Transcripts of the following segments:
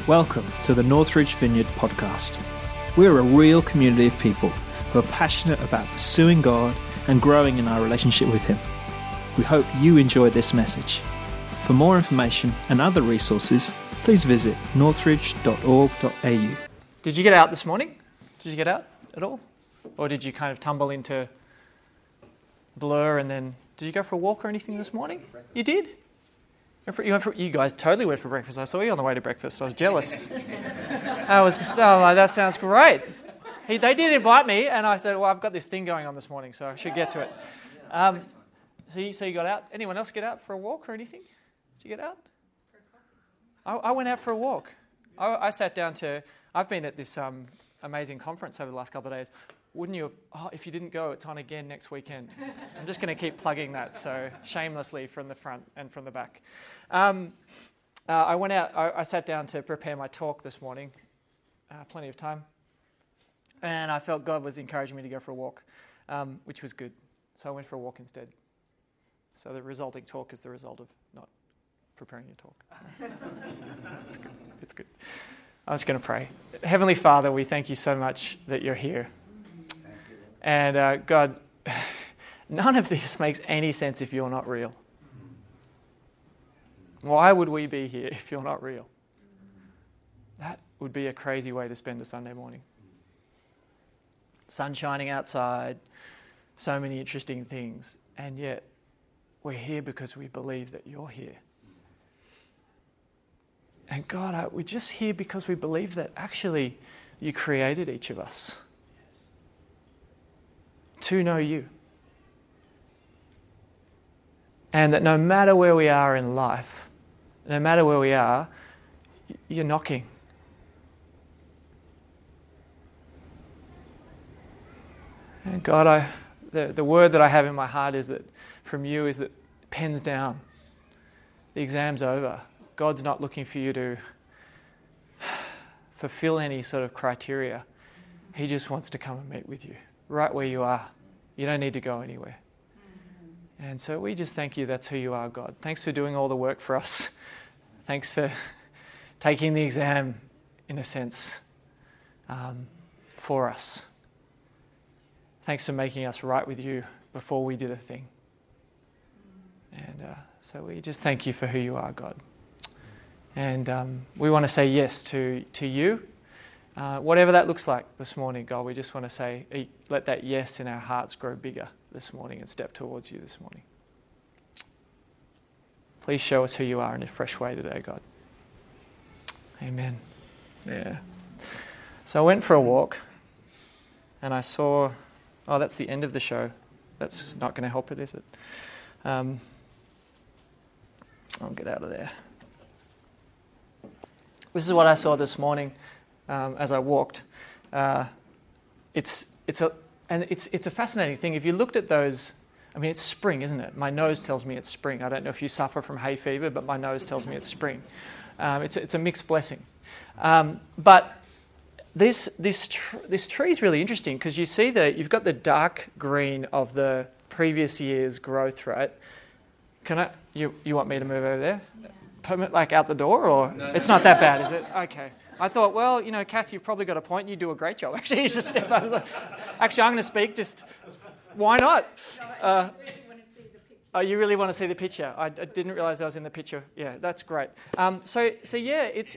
Welcome to the Northridge Vineyard podcast. We're a real community of people who are passionate about pursuing God and growing in our relationship with Him. We hope you enjoy this message. For more information and other resources, please visit northridge.org.au. Did you get out this morning? Did you get out at all? Or did you kind of tumble into blur and then... Did you go for a walk or anything this morning? You did? You guys totally went for breakfast. I saw you on the way to breakfast. I was jealous. That sounds great. They did invite me, and I said, well, I've got this thing going on this morning, so I should get to it. So you got out? Anyone else get out for a walk or anything? Did you get out? I went out for a walk. I sat down to... I've been at this amazing conference over the last couple of days. Wouldn't you have... Oh, if you didn't go, it's on again next weekend. I'm just going to keep plugging that, so shamelessly from the front and from the back. I went out... I sat down to prepare my talk this morning. Plenty of time. And I felt God was encouraging me to go for a walk, which was good. So I went for a walk instead. So the resulting talk is the result of not preparing your talk. It's good. It's good. I was going to pray. Heavenly Father, we thank you so much that you're here. And God, none of this makes any sense if you're not real. Why would we be here if you're not real? That would be a crazy way to spend a Sunday morning. Sun shining outside, so many interesting things, and yet we're here because we believe that you're here. And God, we're just here because we believe that actually you created each of us to know you. And that no matter where we are in life, no matter where we are, you're knocking. And God, the word that I have in my heart is that from you is that pen's down. The exam's over. God's not looking for you to fulfill any sort of criteria. He just wants to come and meet with you, right where you are. You don't need to go anywhere. And so we just thank you that's who you are, God. Thanks for doing all the work for us. Thanks for taking the exam, in a sense, for us. Thanks for making us right with you before we did a thing. And so we just thank you for who you are, God. And we want to say yes to you. Whatever that looks like this morning, God, we just want to say, let that yes in our hearts grow bigger this morning and step towards you this morning. Please show us who you are in a fresh way today, God. Amen. Yeah. So I went for a walk and I saw, that's the end of the show. That's not going to help it, is it? I'll get out of there. This is what I saw this morning as I walked. It's a fascinating thing. If you looked at those, it's spring, isn't it? My nose tells me it's spring. I don't know if you suffer from hay fever, but my nose tells me it's spring. It's a mixed blessing. But this tree is really interesting because you see that you've got the dark green of the previous year's growth, right? You want me to move over there? Yeah. Like out the door, or no. It's not that bad, is it? Okay. I thought, well, Kath, you've probably got a point. You do a great job. Actually, you just step up. Actually, I'm going to speak. Just why not? You really want to see the picture? I didn't realise I was in the picture. Yeah, that's great. So yeah, it's.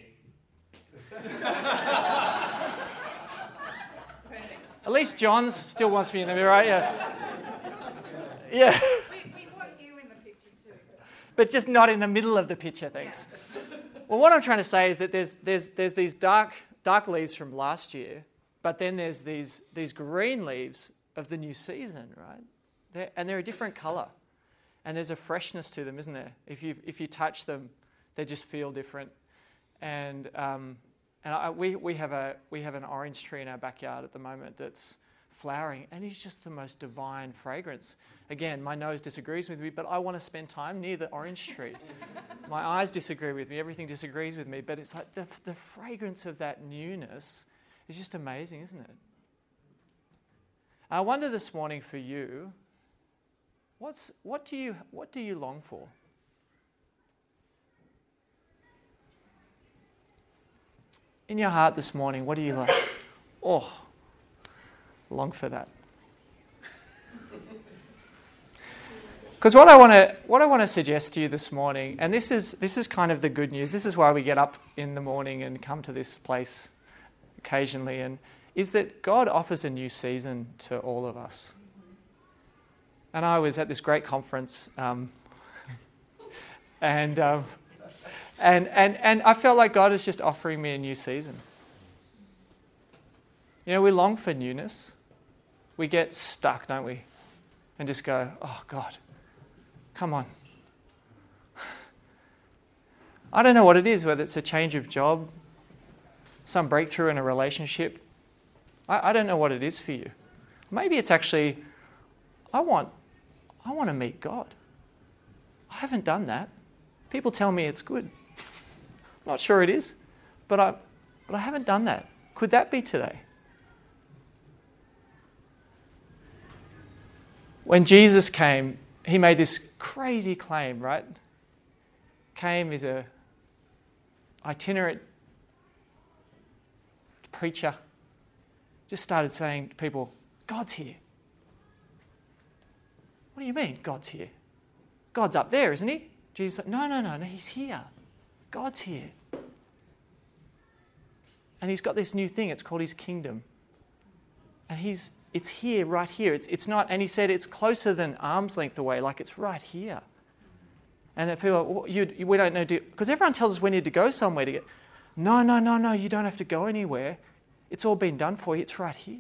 At least John still wants me in the mirror, right? Yeah. Yeah. We want you in the picture too. But just not in the middle of the picture, thanks. Well, what I'm trying to say is that there's these dark leaves from last year, but then there's these green leaves of the new season, right? They're a different colour, and there's a freshness to them, isn't there? If you touch them, they just feel different. And we have an orange tree in our backyard at the moment that's flowering, and it's just the most divine fragrance. Again, my nose disagrees with me, but I want to spend time near the orange tree. My eyes disagree with me, everything disagrees with me, but it's like the fragrance of that newness is just amazing, isn't it? I wonder this morning for you, what do you long for? In your heart this morning, what are you like? Oh, long for that. Because what I want to suggest to you this morning, and this is kind of the good news. This is why we get up in the morning and come to this place occasionally, and is that God offers a new season to all of us. And I was at this great conference, and I felt like God is just offering me a new season. You know, we long for newness. We get stuck, don't we? And just go, oh God, come on. I don't know what it is, whether it's a change of job, some breakthrough in a relationship. I don't know what it is for you. Maybe it's actually, I want to meet God. I haven't done that. People tell me it's good. I'm not sure it is, but I haven't done that. Could that be today? When Jesus came, he made this crazy claim, right? Came as a itinerant preacher, just started saying to people, God's here. What do you mean, God's here? God's up there, isn't he? Jesus said, no, he's here. God's here. And he's got this new thing, it's called his kingdom. And it's here, right here. It's not, and he said it's closer than arm's length away, like it's right here. And that people, well, we don't know, because everyone tells us we need to go somewhere to get, no, you don't have to go anywhere. It's all been done for you, it's right here.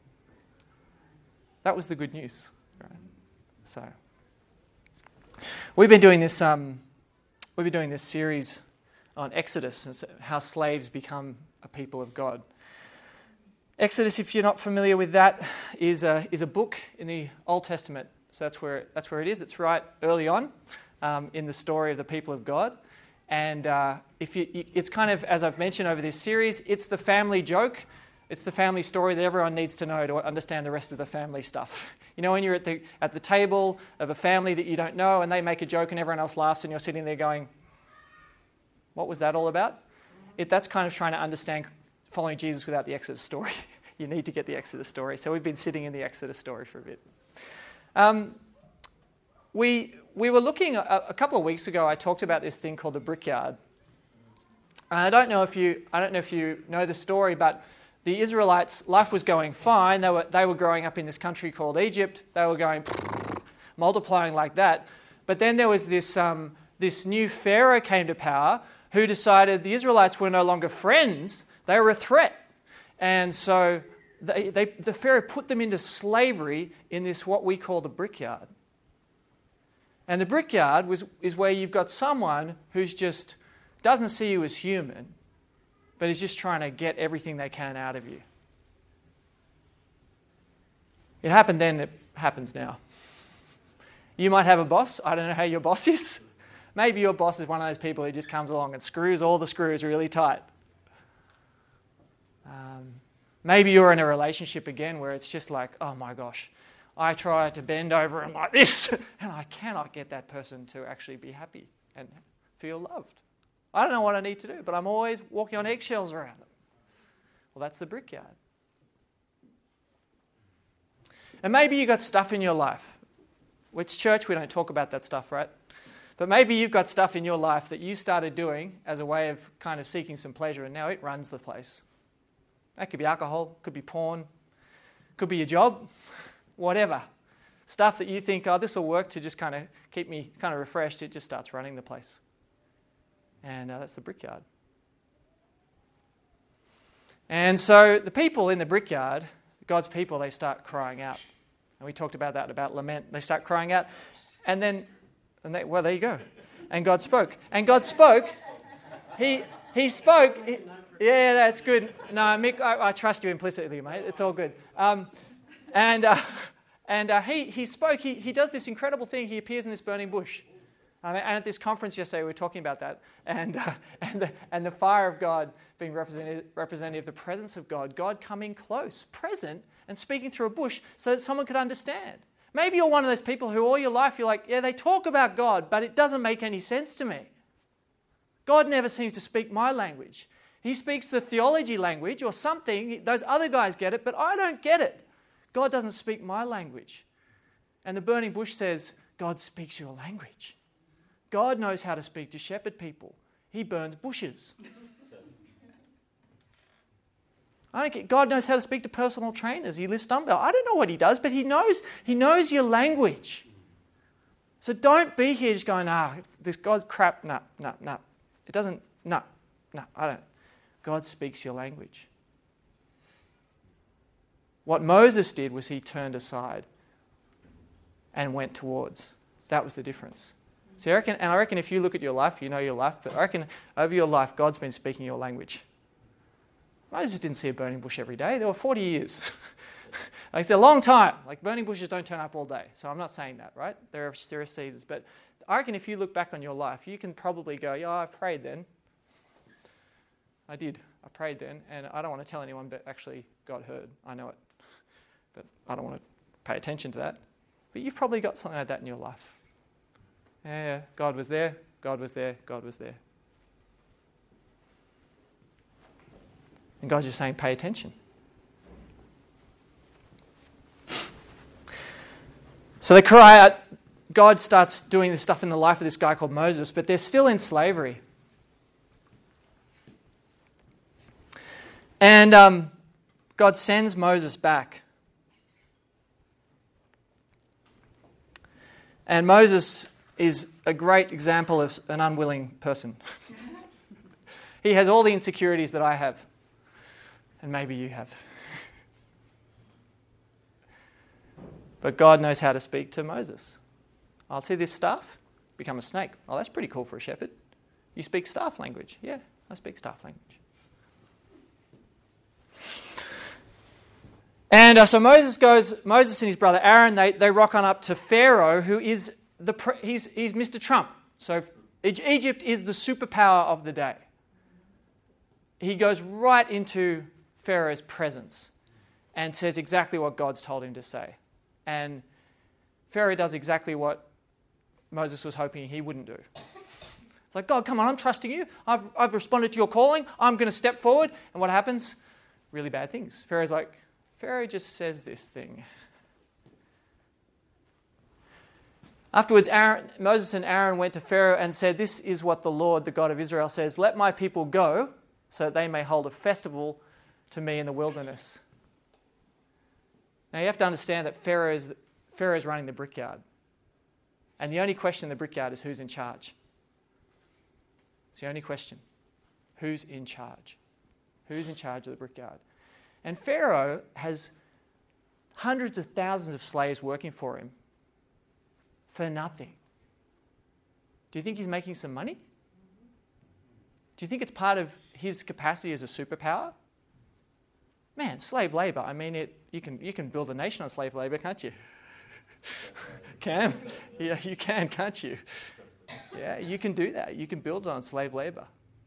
That was the good news. Right? So, we've been doing this series on Exodus, and how slaves become a people of God. Exodus, if you're not familiar with that, is a book in the Old Testament. So that's where it is. It's right early on in the story of the people of God. And it's kind of, as I've mentioned over this series, it's the family joke. It's the family story that everyone needs to know to understand the rest of the family stuff. You know, when you're at the table of a family that you don't know and they make a joke and everyone else laughs and you're sitting there going, what was that all about? That's kind of trying to understand following Jesus without the Exodus story. You need to get the Exodus story. So we've been sitting in the Exodus story for a bit. We were looking, a couple of weeks ago, I talked about this thing called the Brickyard. And I don't know if you know the story, but the Israelites, life was going fine. They were growing up in this country called Egypt. They were going multiplying like that. But then there was this new Pharaoh came to power who decided the Israelites were no longer friends. They were a threat. And so the Pharaoh put them into slavery in this what we call the Brickyard. And the Brickyard is where you've got someone who's just doesn't see you as human, but is just trying to get everything they can out of you. It happened then, it happens now. You might have a boss. I don't know how your boss is. Maybe your boss is one of those people who just comes along and screws all the screws really tight. Maybe you're in a relationship again where it's just like, oh my gosh, I try to bend over and like this, and I cannot get that person to actually be happy and feel loved. I don't know what I need to do, but I'm always walking on eggshells around them. Well, that's the Brickyard. And maybe you've got stuff in your life. Which church, we don't talk about that stuff, right? But maybe you've got stuff in your life that you started doing as a way of kind of seeking some pleasure, and now it runs the place. That could be alcohol, could be porn, could be your job, whatever. Stuff that you think, oh, this will work to just kind of keep me kind of refreshed, it just starts running the place. And that's the Brickyard. And so the people in the Brickyard, God's people, they start crying out. And we talked about that, about lament. They start crying out. Well, there you go. And God spoke. And God spoke. He spoke. Yeah, that's good. No, Mick, I trust you implicitly, mate. It's all good. He spoke. He does this incredible thing. He appears in this burning bush. And at this conference yesterday, we were talking about that. And the fire of God being representative of the presence of God. God coming close, present, and speaking through a bush so that someone could understand. Maybe you're one of those people who all your life you're like, yeah, they talk about God, but it doesn't make any sense to me. God never seems to speak my language. He speaks the theology language or something. Those other guys get it, but I don't get it. God doesn't speak my language. And the burning bush says, God speaks your language. God knows how to speak to shepherd people. He burns bushes. God knows how to speak to personal trainers. He lifts dumbbell. I don't know what he does, but he knows your language. So don't be here just going, this God's crap. No. It doesn't, no, I don't. God speaks your language. What Moses did was he turned aside and went towards. That was the difference. So I reckon if you look at your life, you know your life, but I reckon over your life, God's been speaking your language. Moses didn't see a burning bush every day. There were 40 years. It's a long time. Like, burning bushes don't turn up all day. So I'm not saying that, right? There are seasons. But I reckon if you look back on your life, you can probably go, yeah, I prayed then. I did. I prayed then. And I don't want to tell anyone, but actually God heard. I know it. But I don't want to pay attention to that. But you've probably got something like that in your life. Yeah, God was there. God was there. God was there. And God's just saying, pay attention. So they cry out. God starts doing this stuff in the life of this guy called Moses, but they're still in slavery. And God sends Moses back. And Moses is a great example of an unwilling person. He has all the insecurities that I have. And maybe you have. But God knows how to speak to Moses. I'll see this staff, become a snake. Oh, that's pretty cool for a shepherd. You speak staff language. Yeah, I speak staff language. And so Moses and his brother Aaron, they rock on up to Pharaoh, who is he's Mr. Trump. So Egypt is the superpower of the day. He goes right into Pharaoh's presence and says exactly what God's told him to say. And Pharaoh does exactly what Moses was hoping he wouldn't do. It's like, God, come on, I'm trusting you. I've responded to your calling. I'm going to step forward. And what happens? Really bad things. Pharaoh just says this thing. Afterwards, Moses and Aaron went to Pharaoh and said, this is what the Lord, the God of Israel, says. Let my people go so that they may hold a festival to me in the wilderness. Now you have to understand that Pharaoh is running the brickyard. And the only question in the brickyard is who's in charge. It's the only question. Who's in charge? Who's in charge of the brickyard? And Pharaoh has hundreds of thousands of slaves working for him for nothing. Do you think he's making some money? Do you think it's part of his capacity as a superpower? Man, slave labour. I mean, you can build a nation on slave labour, can't you? Can? Yeah, you can, can't you? Yeah, you can do that. You can build it on slave labour.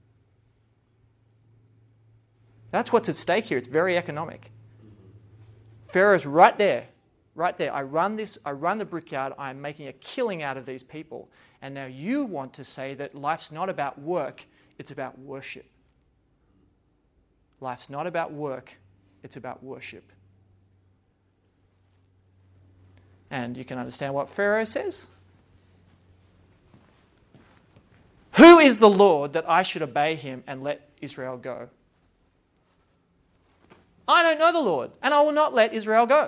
That's what's at stake here. It's very economic. Pharaoh's right there. Right there. I run the brickyard. I'm making a killing out of these people. And now you want to say that life's not about work, it's about worship. Life's not about work, it's about worship. And you can understand what Pharaoh says. Who is the Lord that I should obey him and let Israel go? I don't know the Lord, and I will not let Israel go.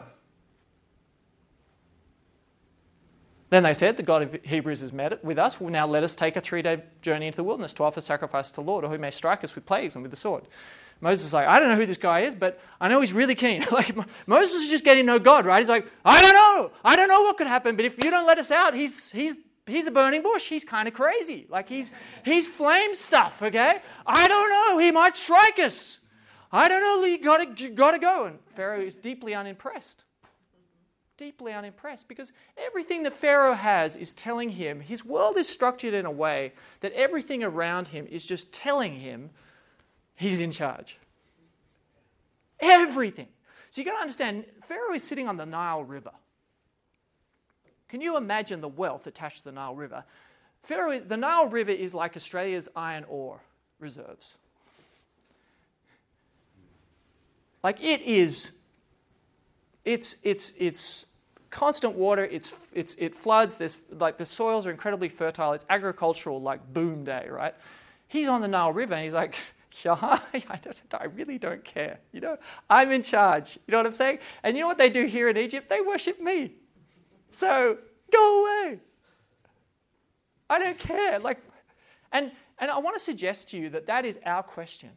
Then they said, the God of Hebrews has met with us. Well, now let us take a 3-day journey into the wilderness to offer sacrifice to the Lord, or he may strike us with plagues and with the sword. Moses is like, I don't know who this guy is, but I know he's really keen. Like, Moses is just getting to know God, right? He's like, I don't know what could happen, but if you don't let us out, he's a burning bush. He's kind of crazy. Like, he's flame stuff, okay? I don't know. He might strike us. I don't know. You gotta go. And Pharaoh is deeply unimpressed. Deeply unimpressed, because everything that Pharaoh has is telling him, his world is structured in a way that everything around him is just telling him he's in charge. Everything. So you've got to understand, Pharaoh is sitting on the Nile River. Can you imagine the wealth attached to the Nile River? The Nile River is like Australia's iron ore reserves. Like it's constant water. It floods. There's like the soils are incredibly fertile. It's agricultural, like boom day, right? He's on the Nile River and he's like, I really don't care. I'm in charge. You know what I'm saying? And you know what they do here in Egypt? They worship me. So go away. I don't care. And I want to suggest to you that is our question.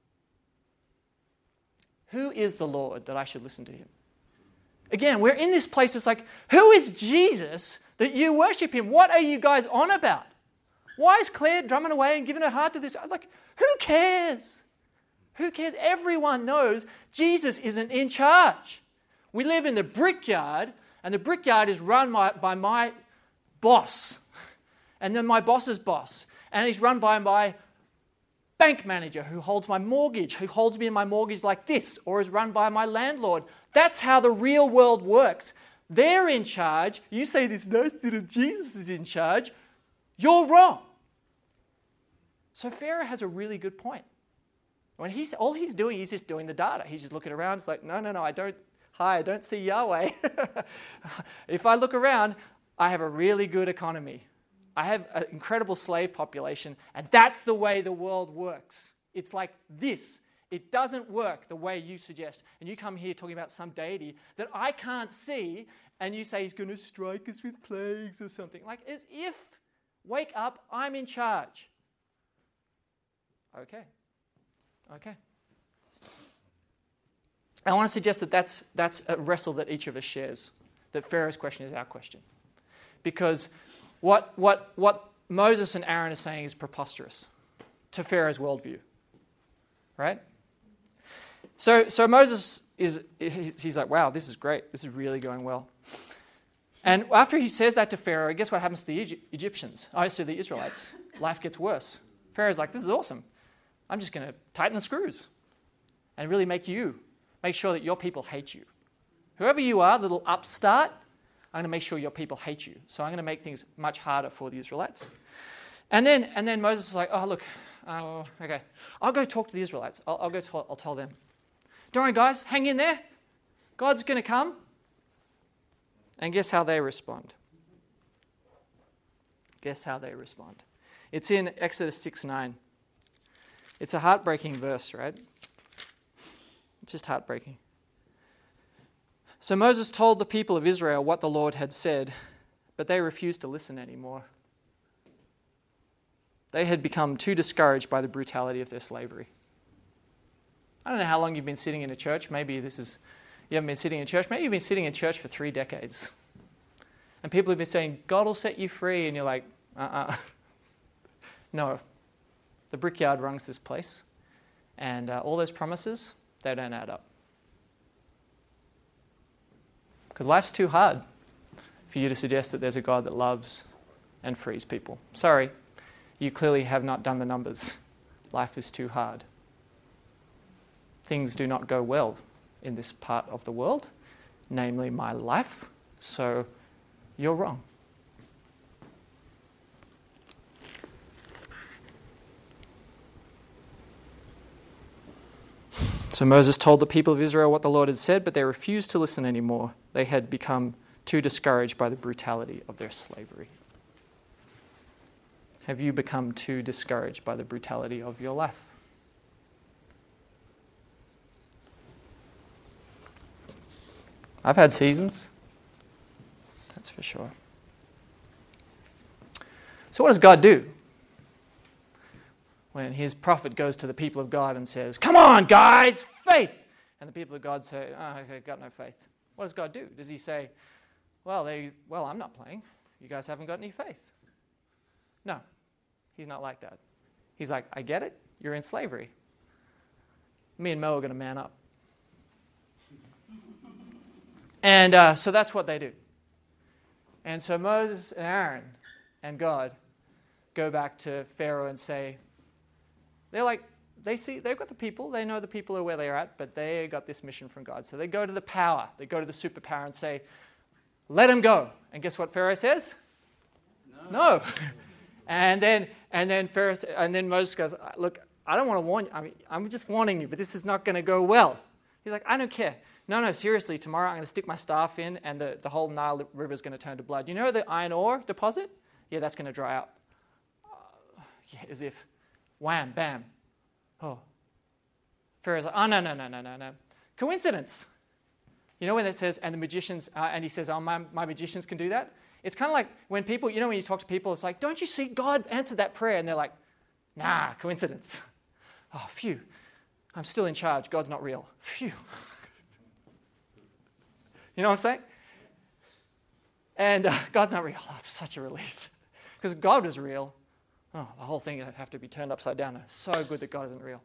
Who is the Lord that I should listen to him? Again, we're in this place. It's like, who is Jesus that you worship him? What are you guys on about? Why is Claire drumming away and giving her heart to this? Like, who cares? Who cares? Everyone knows Jesus isn't in charge. We live in the brickyard, and the brickyard is run by my boss, and then my boss's boss, and he's run by my bank manager who holds my mortgage, who holds me in my mortgage like this, or is run by my landlord. That's how the real world works. They're in charge. You say this nice little Jesus is in charge. You're wrong. So Pharaoh has a really good point. When all he's doing, he's just doing the data. He's just looking around. It's like, no, I don't see Yahweh. If I look around, I have a really good economy. I have an incredible slave population, and that's the way the world works. It's like this. It doesn't work the way you suggest. And you come here talking about some deity that I can't see, and you say he's going to strike us with plagues or something. Like as if, wake up, I'm in charge. Okay. I want to suggest that that's a wrestle that each of us shares, that Pharaoh's question is our question. Because what Moses and Aaron are saying is preposterous to Pharaoh's worldview, right? So Moses he's like, wow, this is great. This is really going well. And after he says that to Pharaoh, guess what happens to the Egyptians? Obviously the Israelites. Life gets worse. Pharaoh's like, this is awesome. I'm just going to tighten the screws and really make sure that your people hate you. Whoever you are, little upstart, I'm going to make sure your people hate you. So I'm going to make things much harder for the Israelites. And then Moses is like, oh, look, okay. I'll go talk to the Israelites. I'll tell them. Don't worry, guys. Hang in there. God's going to come. And guess how they respond? It's in Exodus 6:9. It's a heartbreaking verse, right? It's just heartbreaking. So Moses told the people of Israel what the Lord had said, but they refused to listen anymore. They had become too discouraged by the brutality of their slavery. I don't know how long you've been sitting in a church. Maybe you haven't been sitting in church. Maybe you've been sitting in church for 3 decades. And people have been saying, God will set you free. And you're like, No. The brickyard runs this place. And all those promises, they don't add up. Because life's too hard for you to suggest that there's a God that loves and frees people. Sorry, you clearly have not done the numbers. Life is too hard. Things do not go well in this part of the world, namely my life, so you're wrong. So Moses told the people of Israel what the Lord had said, but they refused to listen anymore. They had become too discouraged by the brutality of their slavery. Have you become too discouraged by the brutality of your life? I've had seasons, that's for sure. So what does God do when his prophet goes to the people of God and says, come on, guys, faith! And the people of God say, oh, okay, got no faith. What does God do? Does he say, well, I'm not playing. You guys haven't got any faith. No, he's not like that. He's like, I get it. You're in slavery. Me and Mo are going to man up. And so that's what they do. And so Moses and Aaron and God go back to Pharaoh and say, they've got the people, they know the people are where they're at, but they got this mission from God. So they go to the power, they go to the superpower and say, let them go. And guess what Pharaoh says? No. And then Moses goes, look, I don't want to warn you. I'm just warning you, but this is not going to go well. He's like, I don't care. No, seriously, tomorrow I'm going to stick my staff in and the whole Nile River is going to turn to blood. You know the iron ore deposit? Yeah, that's going to dry up. Yeah, as if, wham, bam. Oh. Pharaoh's like, oh, no. Coincidence. You know when it says, and the magicians, and he says, oh, my magicians can do that? It's kind of like when people, you know when you talk to people, it's like, don't you see God answered that prayer? And they're like, nah, coincidence. Oh, phew. I'm still in charge. God's not real. Phew. You know what I'm saying? And God's not real. Oh, it's such a relief. Because if God was real, the whole thing would have to be turned upside down. It's so good that God isn't real.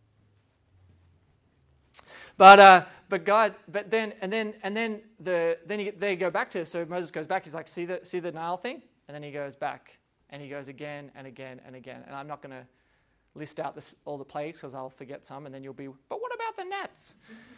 But then they go back to, so Moses goes back. He's like, see the Nile thing, and then he goes back, and he goes again and again and again. And I'm not going to list out all the plagues because I'll forget some, and then you'll be, but what about the gnats?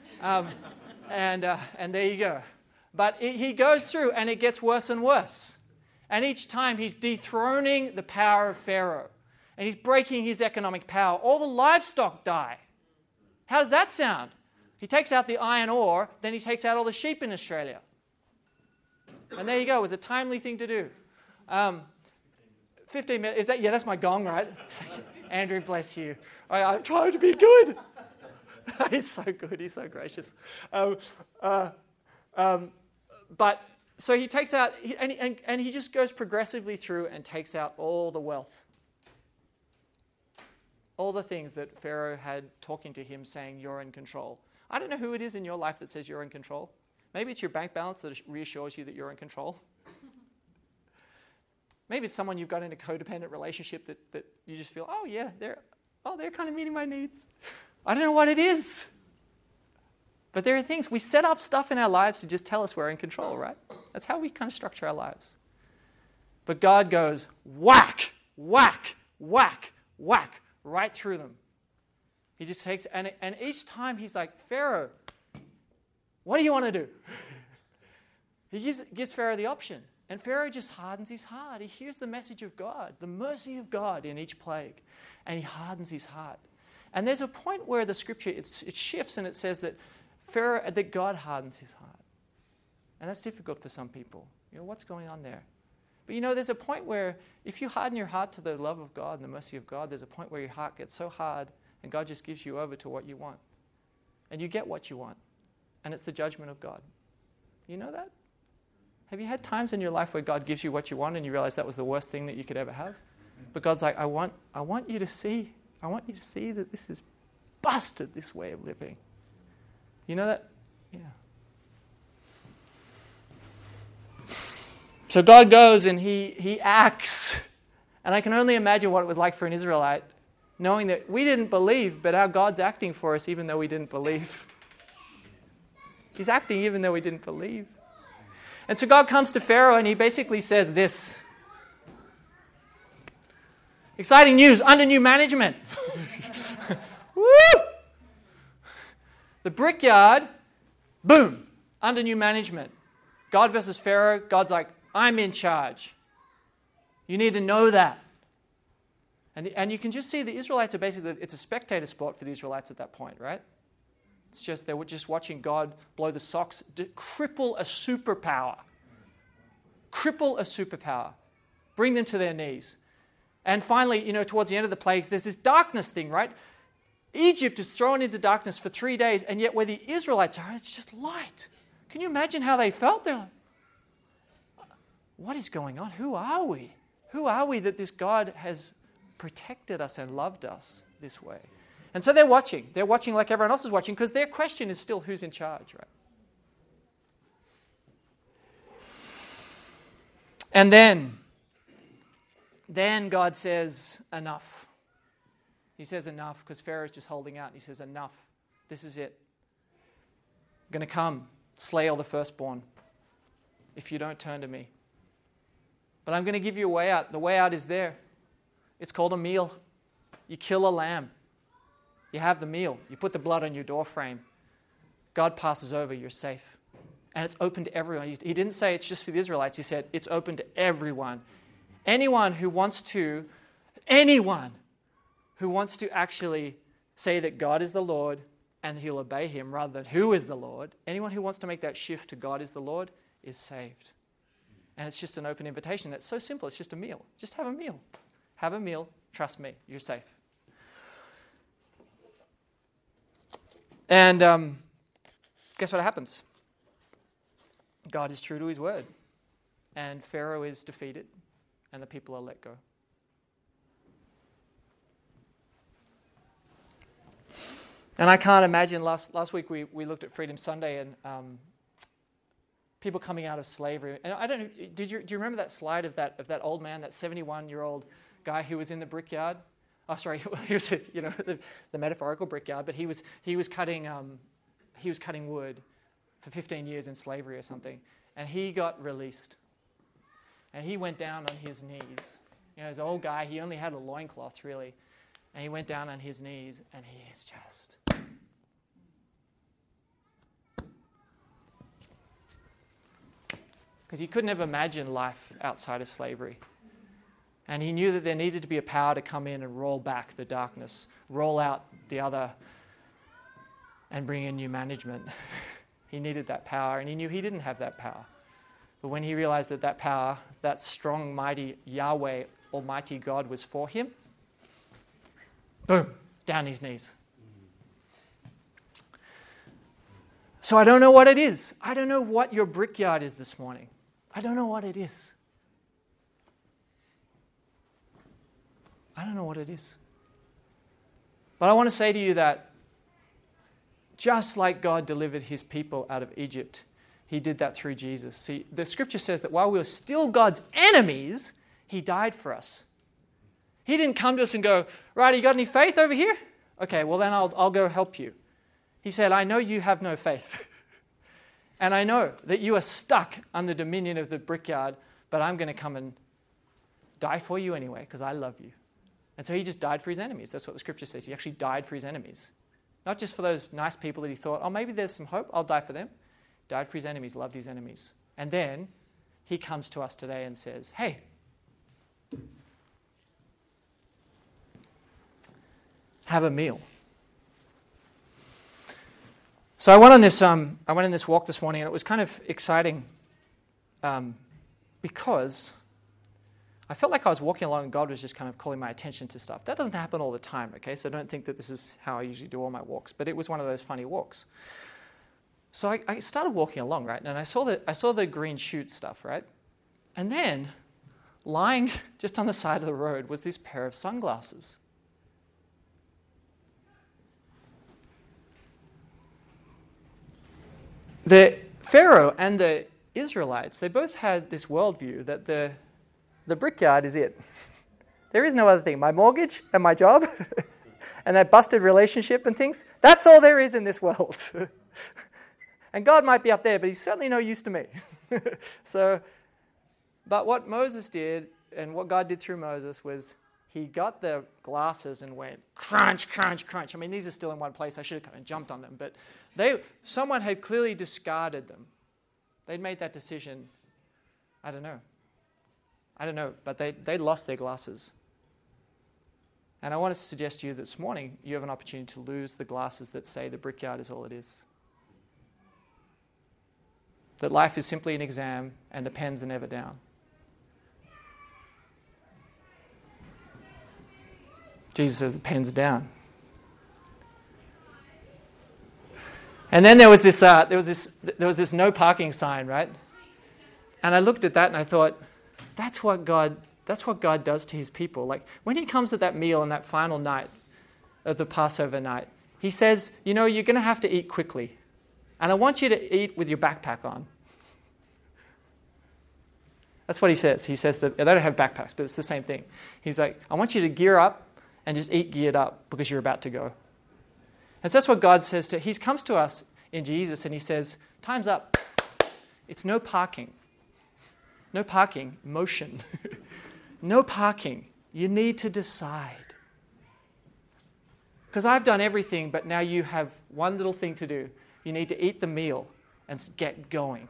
And there you go. But he goes through, and it gets worse and worse. And each time he's dethroning the power of Pharaoh, and he's breaking his economic power. All the livestock die. How does that sound? He takes out the iron ore, then he takes out all the sheep in Australia. And there you go. It was a timely thing to do. 15 minutes. That's my gong, right? Andrew, bless you. I'm trying to be good. He's so good. He's so gracious. But so he takes out, and he just goes progressively through and takes out all the wealth. All the things that Pharaoh had talking to him saying, you're in control. I don't know who it is in your life that says you're in control. Maybe it's your bank balance that reassures you that you're in control. Maybe it's someone you've got in a codependent relationship that you just feel, oh yeah, they're kind of meeting my needs. I don't know what it is. But there are things, we set up stuff in our lives to just tell us we're in control, right? That's how we kind of structure our lives. But God goes whack, whack, whack, whack, right through them. He just takes, and each time he's like, Pharaoh, what do you want to do? He gives Pharaoh the option. And Pharaoh just hardens his heart. He hears the message of God, the mercy of God in each plague. And he hardens his heart. And there's a point where the scripture, it shifts and it says that that God hardens his heart. And that's difficult for some people. What's going on there? But there's a point where if you harden your heart to the love of God and the mercy of God, there's a point where your heart gets so hard and God just gives you over to what you want. And you get what you want. And it's the judgment of God. You know that? Have you had times in your life where God gives you what you want and you realize that was the worst thing that you could ever have? But God's like, I want you to see that this is busted, this way of living. You know that? Yeah. So God goes and he acts. And I can only imagine what it was like for an Israelite, knowing that we didn't believe, but our God's acting for us even though we didn't believe. He's acting even though we didn't believe. And so God comes to Pharaoh and he basically says this. Exciting news, under new management. Woo! The brickyard, boom, under new management. God versus Pharaoh, God's like, I'm in charge. You need to know that. And you can just see the Israelites are basically, it's a spectator sport for the Israelites at that point, right? It's just, they were just watching God blow the socks, cripple a superpower. Cripple a superpower. Bring them to their knees. And finally, towards the end of the plagues, there's this darkness thing, right? Egypt is thrown into darkness for 3 days, and yet where the Israelites are, it's just light. Can you imagine how they felt? They're like, what is going on? Who are we? Who are we that this God has protected us and loved us this way? And so they're watching. They're watching like everyone else is watching because their question is still who's in charge, right? And then God says, enough. He says enough because Pharaoh's just holding out. He says, enough. This is it. I'm going to come, slay all the firstborn if you don't turn to me. But I'm going to give you a way out. The way out is there. It's called a meal. You kill a lamb. You have the meal. You put the blood on your doorframe. God passes over. You're safe. And it's open to everyone. He didn't say it's just for the Israelites. He said it's open to everyone. Anyone who wants to actually say that God is the Lord and he'll obey him rather than who is the Lord, anyone who wants to make that shift to God is the Lord is saved. And it's just an open invitation. It's so simple. It's just a meal. Just have a meal. Have a meal. Trust me. You're safe. And guess what happens? God is true to his word. And Pharaoh is defeated. And the people are let go. And I can't imagine, last week we looked at Freedom Sunday and people coming out of slavery. And I don't know, do you remember that slide of that old man, that 71-year-old guy who was in the brickyard? Oh, sorry, he was, the metaphorical brickyard, but he was cutting wood for 15 years in slavery or something, and he got released, and he went down on his knees. As an old guy, he only had a loincloth really, and he went down on his knees, and he is just. Because he couldn't have imagined life outside of slavery. And he knew that there needed to be a power to come in and roll back the darkness, roll out the other, and bring in new management. He needed that power, and he knew he didn't have that power. But when he realized that power, that strong, mighty Yahweh, Almighty God was for him, boom, down his knees. So I don't know what it is. I don't know what your brickyard is this morning. I don't know what it is. I don't know what it is. But I want to say to you that just like God delivered his people out of Egypt, he did that through Jesus. See, the scripture says that while we were still God's enemies, he died for us. He didn't come to us and go, right, you got any faith over here? Okay, well then I'll go help you. He said, I know you have no faith. And I know that you are stuck under the dominion of the brickyard, but I'm going to come and die for you anyway because I love you. And so he just died for his enemies. That's what the scripture says. He actually died for his enemies. Not just for those nice people that he thought, oh, maybe there's some hope, I'll die for them. Died for his enemies, loved his enemies. And then he comes to us today and says, hey, have a meal. So I went on this walk this morning, and it was kind of exciting because I felt like I was walking along and God was just kind of calling my attention to stuff. That doesn't happen all the time, okay? So don't think that this is how I usually do all my walks, but it was one of those funny walks. So I started walking along, right? And I saw the green shoot stuff, right? And then lying just on the side of the road was this pair of sunglasses. The Pharaoh and the Israelites, they both had this worldview that the brickyard is it. There is no other thing. My mortgage and my job and that busted relationship and things, that's all there is in this world. And God might be up there, but he's certainly no use to me. But what Moses did and what God did through Moses was he got the glasses and went crunch, crunch, crunch. I mean, these are still in one place. I should have kind of jumped on them. But someone had clearly discarded them. They'd made that decision. I don't know. But they lost their glasses. And I want to suggest to you this morning, you have an opportunity to lose the glasses that say the brickyard is all it is. That life is simply an exam and the pens are never down. Jesus says the pen's down. And then there was this no parking sign, right? And I looked at that and I thought, that's what God does to his people. Like when he comes at that meal on that final night of the Passover night, he says, you're going to have to eat quickly. And I want you to eat with your backpack on. That's what he says. He says that they don't have backpacks, but it's the same thing. He's like, I want you to gear up and just eat geared up because you're about to go. And so that's what God says he comes to us in Jesus and he says, time's up. It's no parking. No parking, motion. No parking. You need to decide. Because I've done everything, but now you have one little thing to do. You need to eat the meal and get going.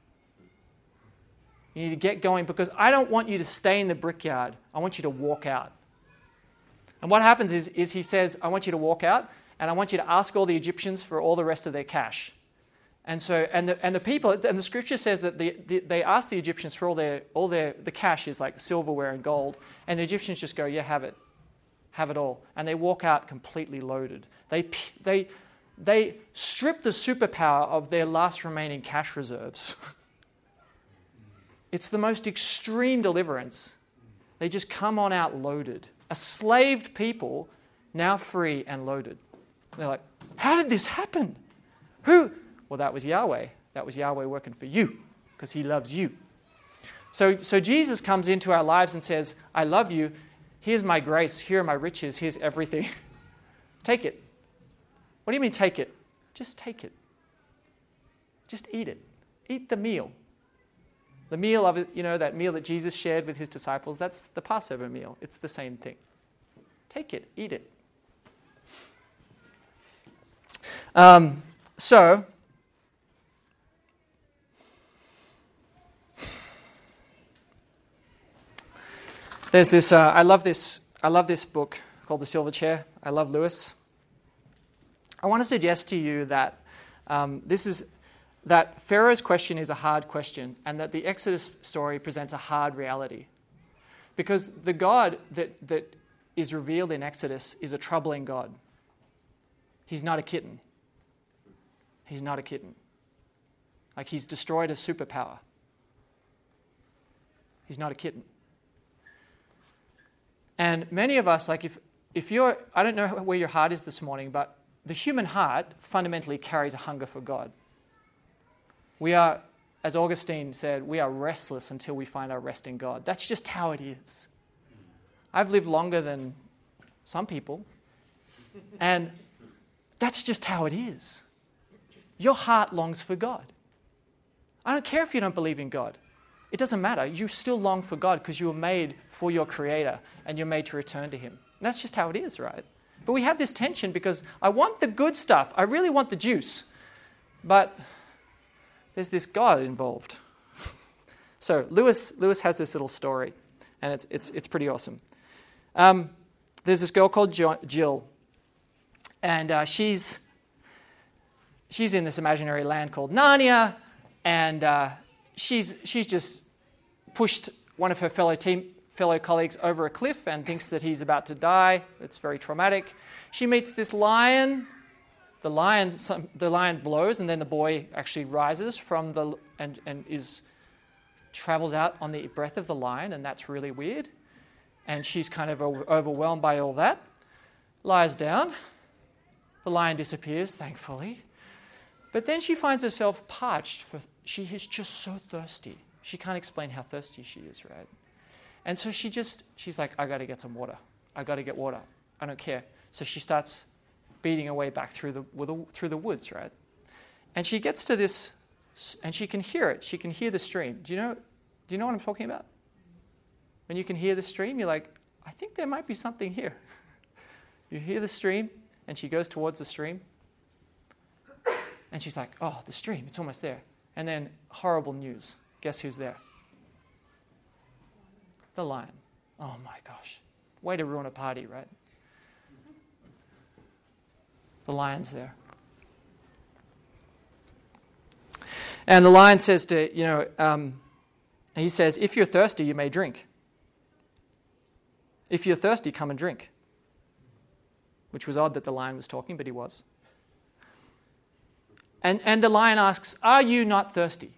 You need to get going because I don't want you to stay in the brickyard. I want you to walk out. And what happens is he says, I want you to walk out, and I want you to ask all the Egyptians for all the rest of their cash. And so, the people, and the scripture says that they ask the Egyptians for the cash is like silverware and gold, and the Egyptians just go, yeah, have it all, and they walk out completely loaded. They strip the superpower of their last remaining cash reserves. It's the most extreme deliverance. They just come on out loaded. A slaved people, now free and loaded. They're like, how did this happen? Who? Well, that was Yahweh. That was Yahweh working for you because he loves you. So Jesus comes into our lives and says, I love you. Here's my grace. Here are my riches. Here's everything. Take it. What do you mean take it? Just take it. Just eat it. Eat the meal. The meal of it, that meal that Jesus shared with his disciples, that's the Passover meal. It's the same thing. Take it. Eat it. So, there's this. I love this book called The Silver Chair. I love Lewis. I want to suggest to you that that Pharaoh's question is a hard question, and that the Exodus story presents a hard reality, because the God that is revealed in Exodus is a troubling God. He's not a kitten. He's not a kitten. Like, he's destroyed a superpower. He's not a kitten. And many of us, like if you're, I don't know where your heart is this morning, but the human heart fundamentally carries a hunger for God. We are, as Augustine said, we are restless until we find our rest in God. That's just how it is. I've lived longer than some people, and that's just how it is. Your heart longs for God. I don't care if you don't believe in God. It doesn't matter. You still long for God because you were made for your Creator and you're made to return to Him. And that's just how it is, right? But we have this tension because I want the good stuff. I really want the juice. But there's this God involved. So Lewis has this little story, and it's pretty awesome. There's this girl called Jill, and she's in this imaginary land called Narnia, and she's just pushed one of her fellow colleagues over a cliff and thinks that he's about to die. It's very traumatic. She meets this lion. The lion blows, and then the boy actually rises from and travels out on the breath of the lion, and that's really weird. And she's kind of overwhelmed by all that. Lies down. The lion disappears, thankfully. But then she finds herself parched. She is just so thirsty. She can't explain how thirsty she is, right? And so she's like, I got to get some water. I got to get water. I don't care. So she starts beating her way back through the woods, right? And she gets to this, and she can hear it. She can hear the stream. Do you know what I'm talking about? When you can hear the stream, you're like, I think there might be something here. You hear the stream, and she goes towards the stream. And she's like, oh, the stream, it's almost there. And then, horrible news. Guess who's there? The lion. Oh my gosh. Way to ruin a party, right? The lion's there. And the lion says he says, if you're thirsty, you may drink. If you're thirsty, come and drink. Which was odd that the lion was talking, but he was. And the lion asks, are you not thirsty?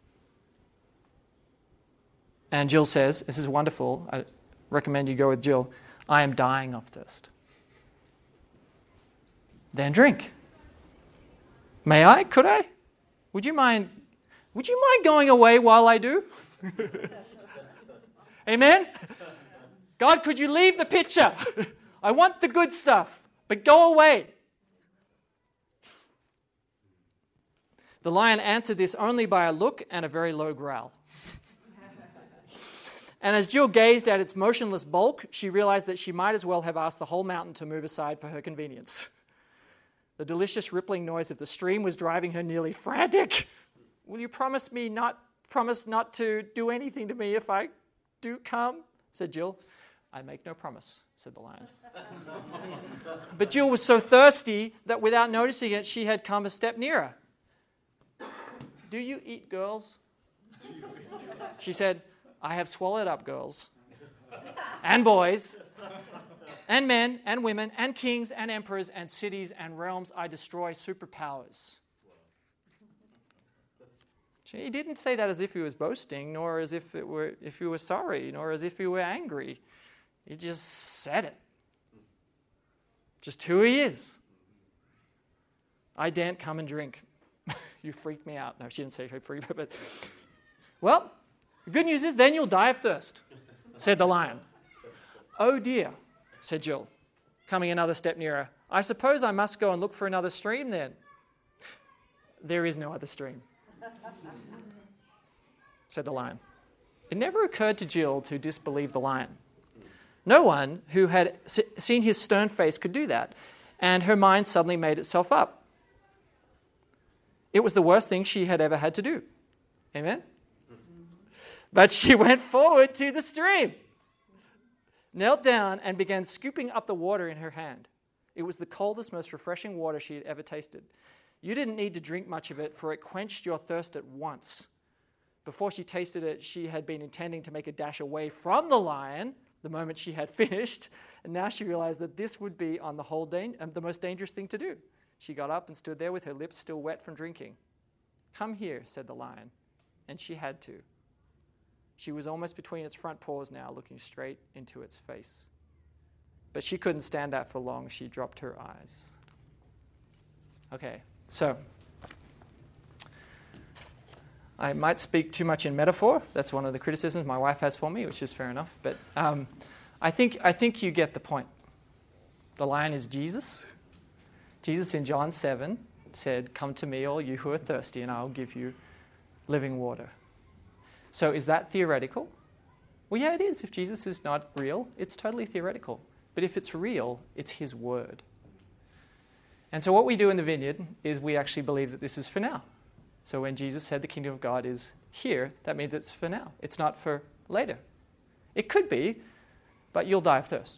And Jill says, this is wonderful, I recommend you go with Jill, I am dying of thirst. Then drink. May I? Could I? Would you mind going away while I do? Amen? God, could you leave the picture? I want the good stuff, but go away. The lion answered this only by a look and a very low growl. And as Jill gazed at its motionless bulk, she realized that she might as well have asked the whole mountain to move aside for her convenience. The delicious rippling noise of the stream was driving her nearly frantic. Will you promise not to do anything to me if I do come? Said Jill. "I make no promise," said the lion. But Jill was so thirsty that without noticing it, she had come a step nearer. "Do you eat girls?" She said, "I have swallowed up girls and boys and men and women and kings and emperors and cities and realms. I destroy superpowers." He didn't say that as if he was boasting, nor as if he was sorry, nor as if he were angry. He just said it. Just who he is. "I daren't come and drink." You freak me out. No, she didn't say she freaked me out, but... "Well, the good news is then you'll die of thirst," said the lion. "Oh dear," said Jill, coming another step nearer. "I suppose I must go and look for another stream then." "There is no other stream," said the lion. It never occurred to Jill to disbelieve the lion. No one who had seen his stern face could do that, and her mind suddenly made itself up. It was the worst thing she had ever had to do. Amen? But she went forward to the stream, knelt down, and began scooping up the water in her hand. It was the coldest, most refreshing water she had ever tasted. You didn't need to drink much of it, for it quenched your thirst at once. Before she tasted it, she had been intending to make a dash away from the lion the moment she had finished, and now she realized that this would be, on the whole, the most dangerous thing to do. She got up and stood there with her lips still wet from drinking. "Come here," said the lion, and she had to. She was almost between its front paws now, looking straight into its face. But she couldn't stand that for long. She dropped her eyes. Okay, so I might speak too much in metaphor. That's one of the criticisms my wife has for me, which is fair enough. But I think you get the point. The lion is Jesus. Jesus in John 7 said, "Come to me, all you who are thirsty, and I'll give you living water." So is that theoretical? Well, yeah, it is. If Jesus is not real, it's totally theoretical. But if it's real, it's his word. And so what we do in the Vineyard is we actually believe that this is for now. So when Jesus said the kingdom of God is here, that means it's for now. It's not for later. It could be, but you'll die of thirst.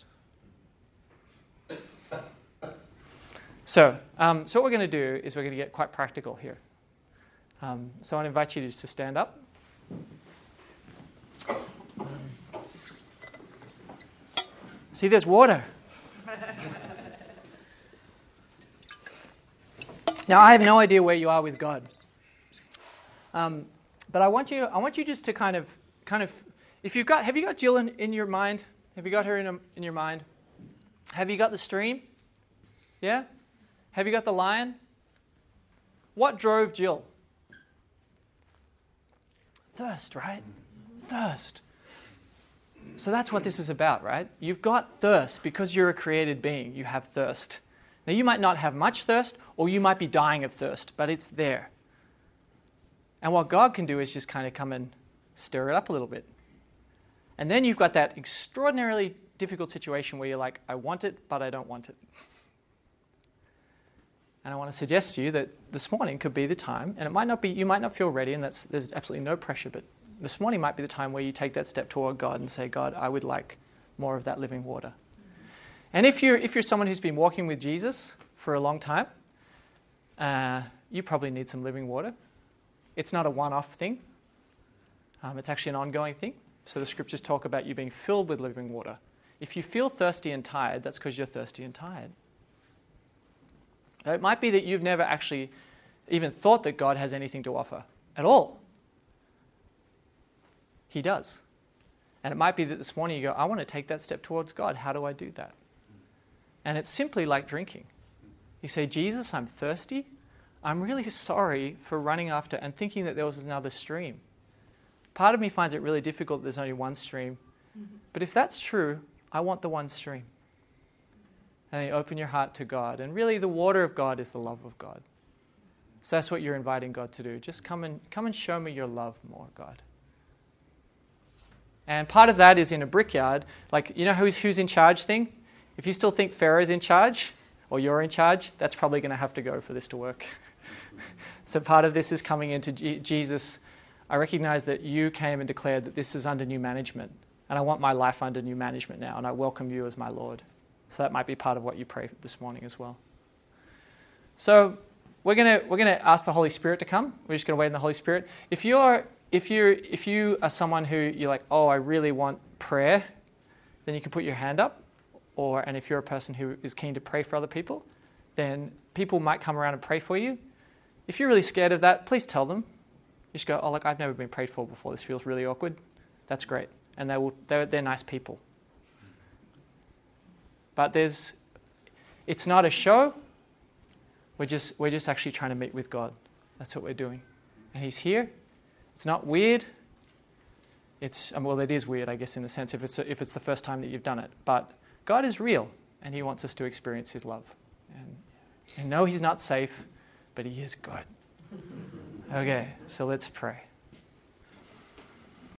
So what we're going to do is we're going to get quite practical here. So I want to invite you to stand up. See, there's water. Now, I have no idea where you are with God. But I want you just to kind of, have you got Jill in your mind? Have you got her in your mind? Have you got the stream? Yeah? Have you got the lion? What drove Jill? Thirst, right? Thirst. So that's what this is about, right? You've got thirst because you're a created being. You have thirst. Now, you might not have much thirst, or you might be dying of thirst, but it's there. And what God can do is just kind of come and stir it up a little bit. And then you've got that extraordinarily difficult situation where you're like, I want it, but I don't want it. And I want to suggest to you that this morning could be the time, and it might not be, you might not feel ready, and there's absolutely no pressure, but this morning might be the time where you take that step toward God and say, God, I would like more of that living water. And if you're someone who's been walking with Jesus for a long time, you probably need some living water. It's not a one-off thing. It's actually an ongoing thing. So the scriptures talk about you being filled with living water. If you feel thirsty and tired, that's because you're thirsty and tired. It might be that you've never actually even thought that God has anything to offer at all. He does. And it might be that this morning you go, I want to take that step towards God. How do I do that? And it's simply like drinking. You say, Jesus, I'm thirsty. I'm really sorry for running after and thinking that there was another stream. Part of me finds it really difficult that there's only one stream. But if that's true, I want the one stream. And then you open your heart to God. And really the water of God is the love of God. So that's what you're inviting God to do. Just come and show me your love more, God. And part of that is in a brickyard, like, you know who's in charge thing? If you still think Pharaoh's in charge, or you're in charge, that's probably going to have to go for this to work. So part of this is coming into Jesus. I recognize that you came and declared that this is under new management. and I want my life under new management now, and I welcome you as my Lord. So that might be part of what you pray this morning as well. So we're gonna ask the Holy Spirit to come. We're just gonna wait on the Holy Spirit. If you are someone who you're like, oh, I really want prayer, then you can put your hand up. And if you're a person who is keen to pray for other people, then people might come around and pray for you. If you're really scared of that, please tell them. You just go, oh, look, I've never been prayed for before. This feels really awkward. That's great. And they're nice people. But it's not a show. We're just actually trying to meet with God. That's what we're doing. And He's here. It's not weird. It is weird, I guess, in the sense if it's the first time that you've done it. But God is real, and He wants us to experience His love. And no, He's not safe, but He is good. Okay, so let's pray.